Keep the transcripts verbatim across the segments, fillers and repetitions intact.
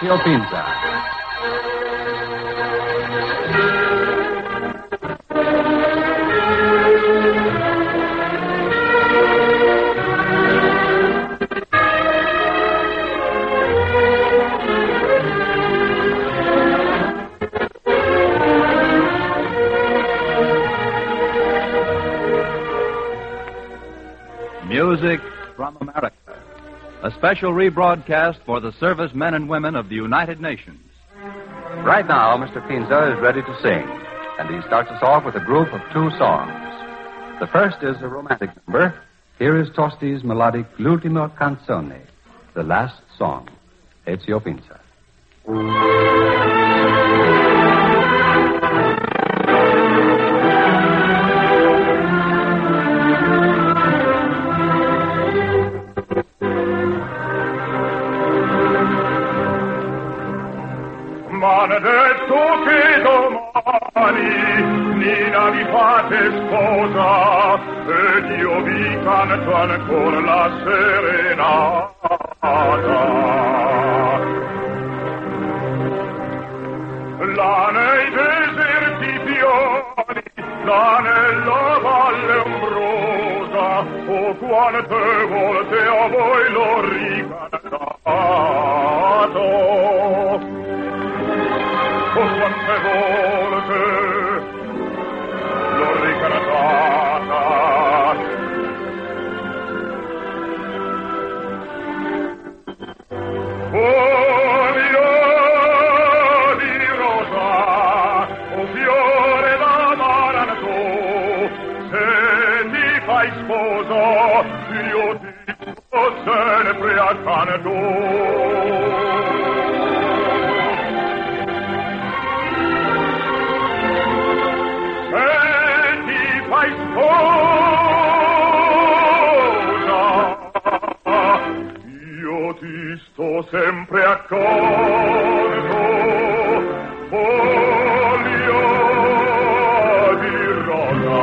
Ezio Pinza. Music from America. A special rebroadcast for the servicemen and women of the United Nations. Right now, Mister Pinza is ready to sing, and he starts us off with a group of two songs. The first is a romantic number. Here is Tosti's melodic L'ultima canzone, the last song, Ezio Pinza. M'hanno detto che domani Nina vi fate sposa ed io vi canto ancora la serenata. Là nei deserti piani, là nella valle ombrosa, oh quante volte a voi l'ho ricantato. Oh, quante volte l'ho ricanatata. Oh, mio di rosa, oh fiore d'amaranto, se ti fai sposo, io ti sto sempre accanto. Io ti sto sempre accanto, foglio di rosa.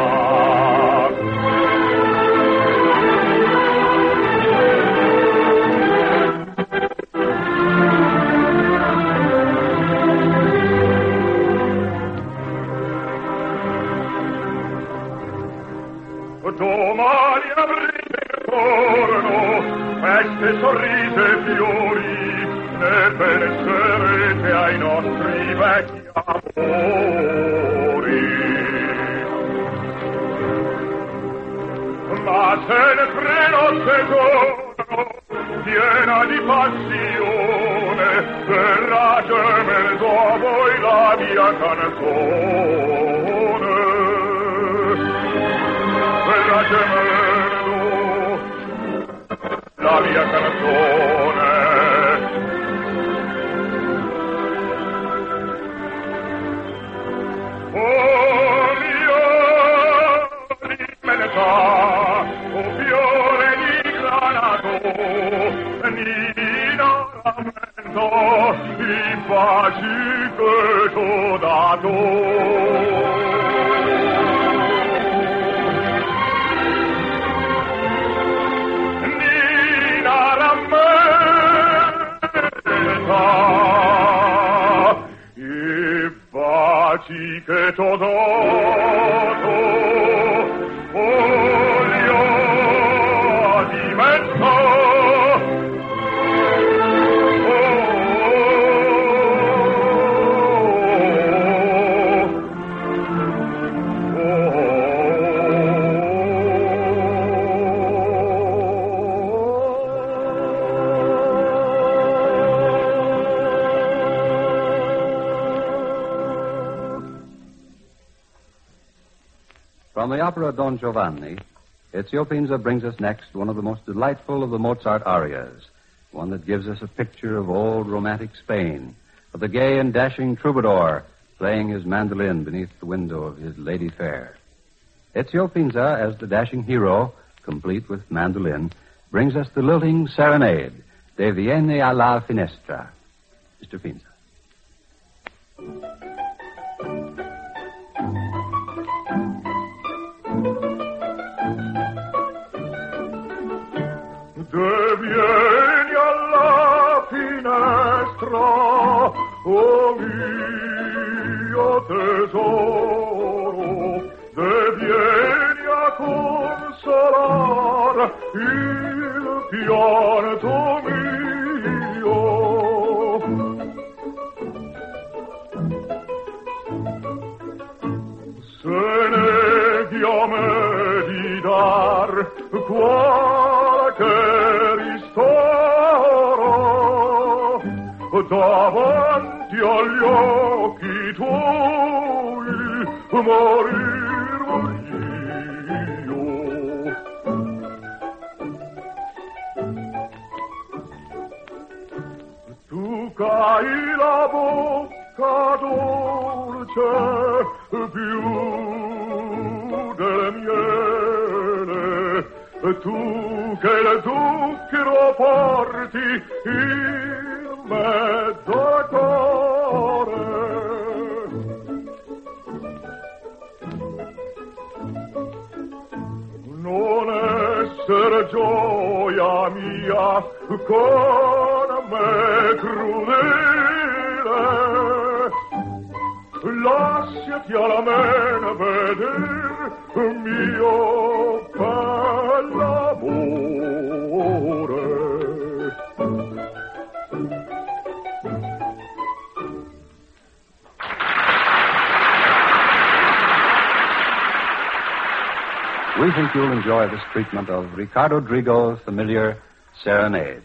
Domani avrete intorno feste, sorrisi e fiori, ne penserete ai nostri vecchi amori. Ma sempre notte giorno, piena di passione, verrà gemendo a voi la mia canzone. Verrà gemendo la mia canzone. Oh mio dimenità, oh fiore di granato, Nina rammento i baci che t'ho dato. I baci che t'ho dato, voglio di mezzo. From the opera Don Giovanni, Ezio Pinza brings us next one of the most delightful of the Mozart arias, one that gives us a picture of old romantic Spain, of the gay and dashing troubadour playing his mandolin beneath the window of his lady fair. Ezio Pinza, as the dashing hero, complete with mandolin, brings us the lilting serenade, De Viene alla Finestra. Mister Pinza. De vieni alla finestra tesoro, de vieni a consolar il pianto mio. Se neghi a me di dar qualche ristoro, davanti agli occhi tuoi morir voglio. Tu c'hai la bocca dolce più del miele, tu che il zucchero porti in mezzo al cuore. Non essere gioia mia con me crudele, lasciati alla mena veder mio bell'amore. We think you'll enjoy this treatment of Ricardo Drigo's familiar Serenade.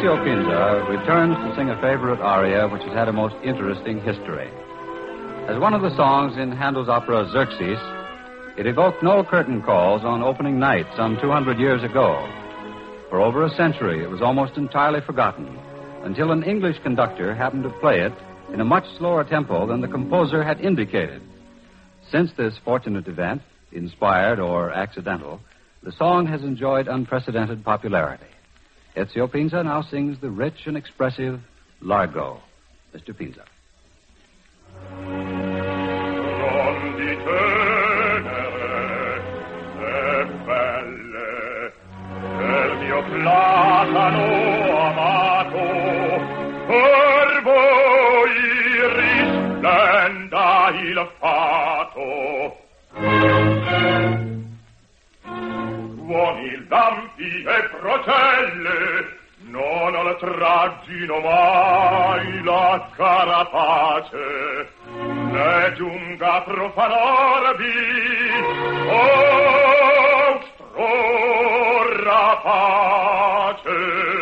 Ezio Pinza returns to sing a favorite aria which has had a most interesting history. As one of the songs in Handel's opera Xerxes, it evoked no curtain calls on opening night some two hundred years ago. For over a century, it was almost entirely forgotten until an English conductor happened to play it in a much slower tempo than the composer had indicated. Since this fortunate event, inspired or accidental, the song has enjoyed unprecedented popularity. Ezio Pinza now sings the rich and expressive Largo. Mister Pinza. Non di tenere le belle del mio platano amato, per voi risplenda il fato. Buoni lampi e procelle, non al traggino mai la carapace, ne giunga a profanarvi, ostro rapace.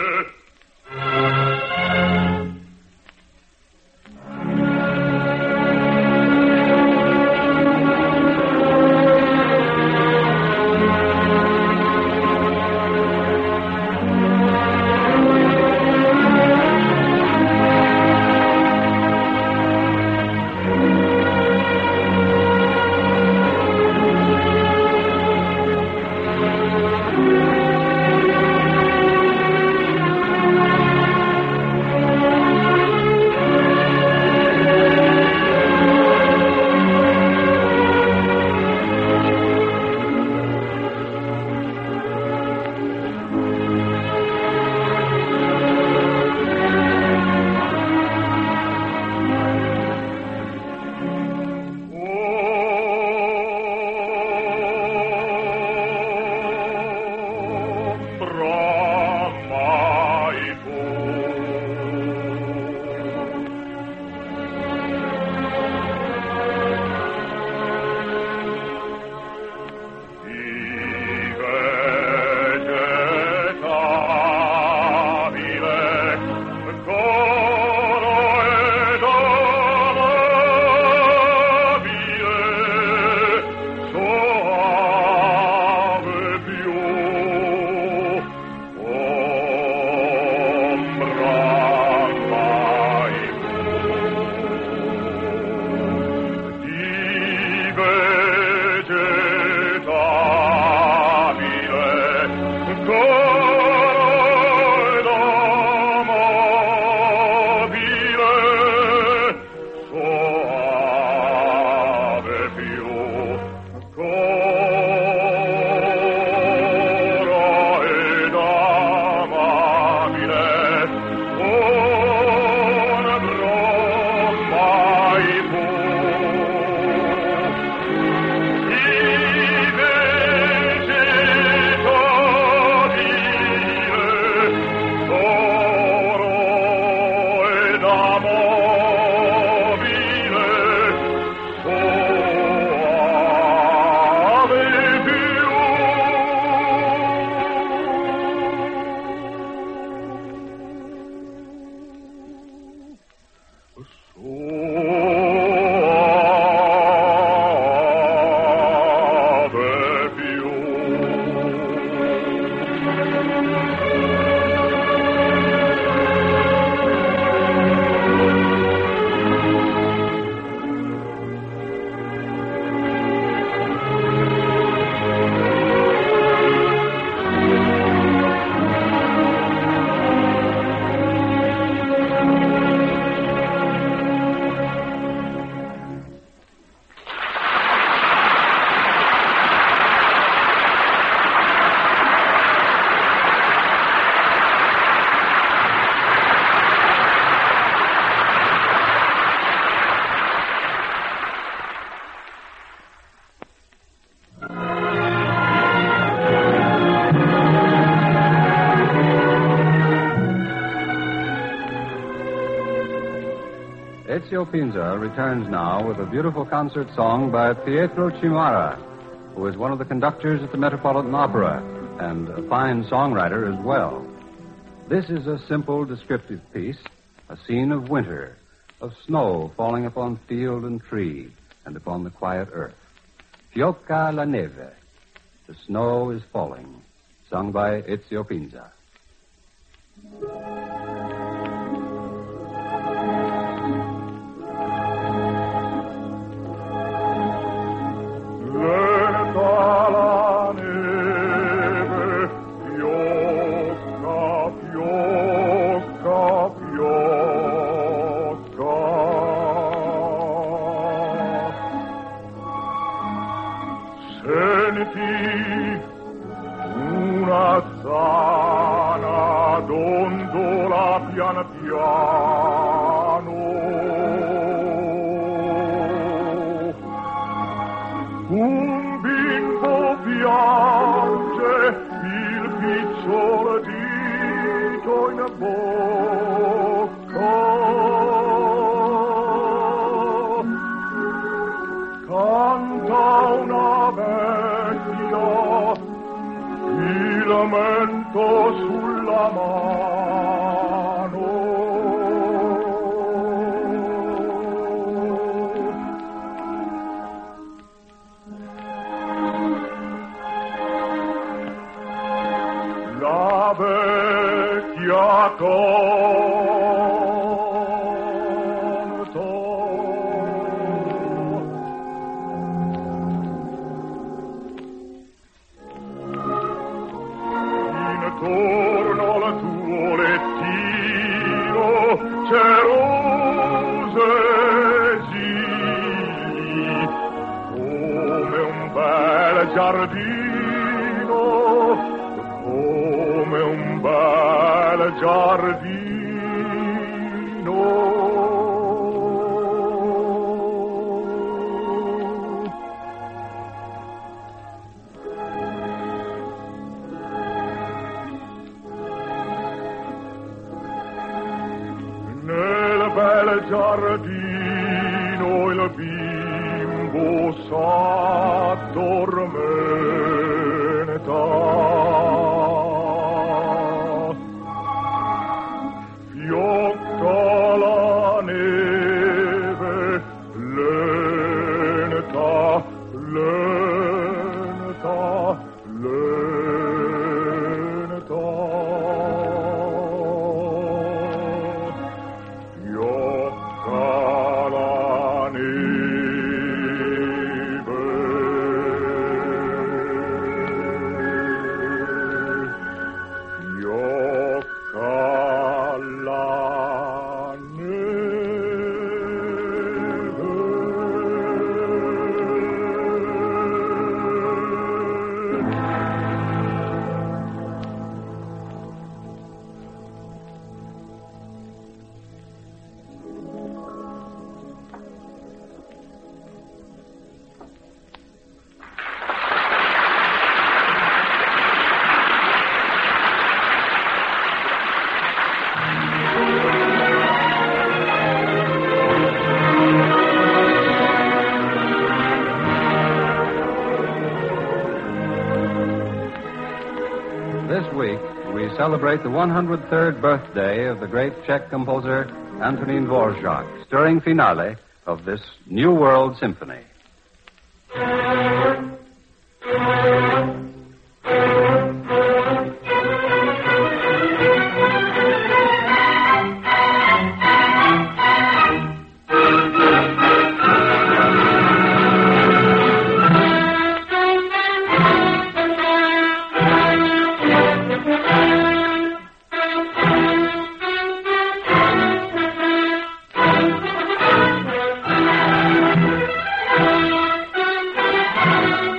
Ezio Pinza returns now with a beautiful concert song by Pietro Cimara, who is one of the conductors at the Metropolitan Opera and a fine songwriter as well. This is a simple descriptive piece, a scene of winter, of snow falling upon field and tree and upon the quiet earth. Fioca la neve. The snow is falling, sung by Ezio Pinza. Una zana dondola piano piano, un bimbo piange, il piccolo dito in bocca, canta una vecchia lamento sulla mano. La vecchia canta intorno al tuo lettino c'è rose gigli come un bel giardino, come un bel giardino. Bel giardino il bimbo s'addormenta, fiocca la neve lenta, lenta, lenta. This week, we celebrate the one hundred third birthday of the great Czech composer Antonín Dvořák, stirring finale of this New World Symphony. Thank you.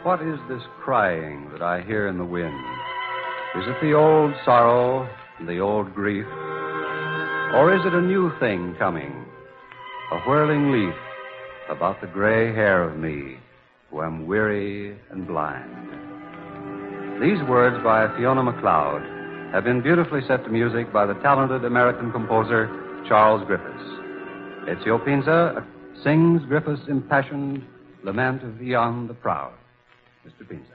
what is this crying that I hear in the wind? Is it the old sorrow and the old grief? Or is it a new thing coming? A whirling leaf about the gray hair of me, who am weary and blind. These words by Fiona MacLeod have been beautifully set to music by the talented American composer Charles Griffiths. Ezio Pinza sings Griffiths' impassioned lament of Ion the Proud. Mister Pinza.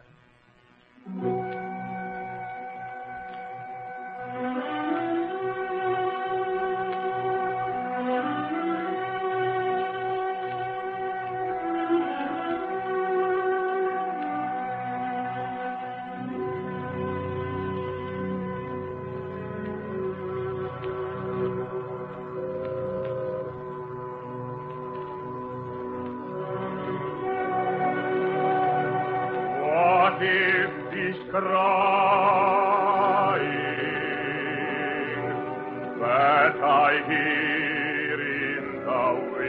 Crying that I hear in the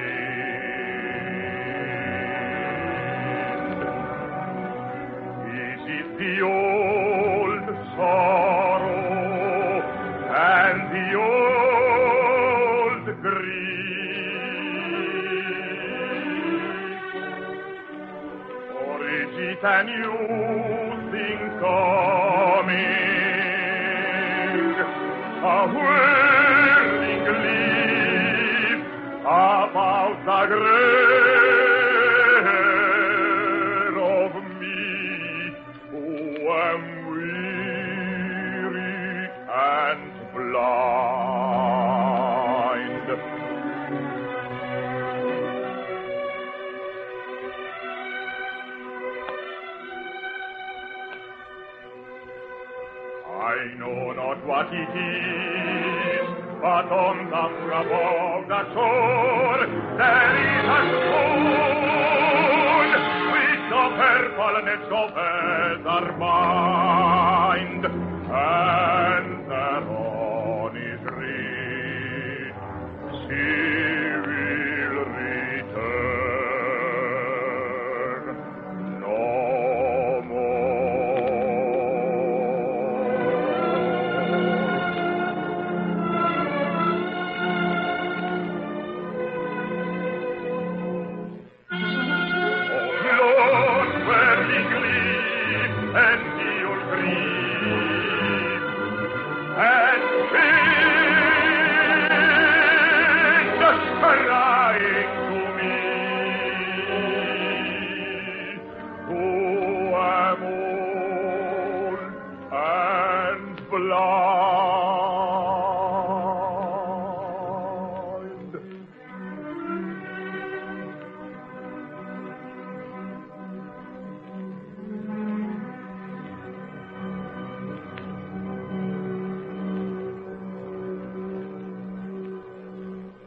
wind. Is it the old sorrow and the old grief? Or is it a new thing coming, a whirling leaf about the grave of me, who am weary and blind. I know not what it is, but on the brow of the shore there is a stone which the purpleness of feather bind, and thereon is writ, she will return no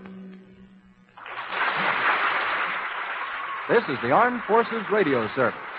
This is the Armed Forces Radio Service.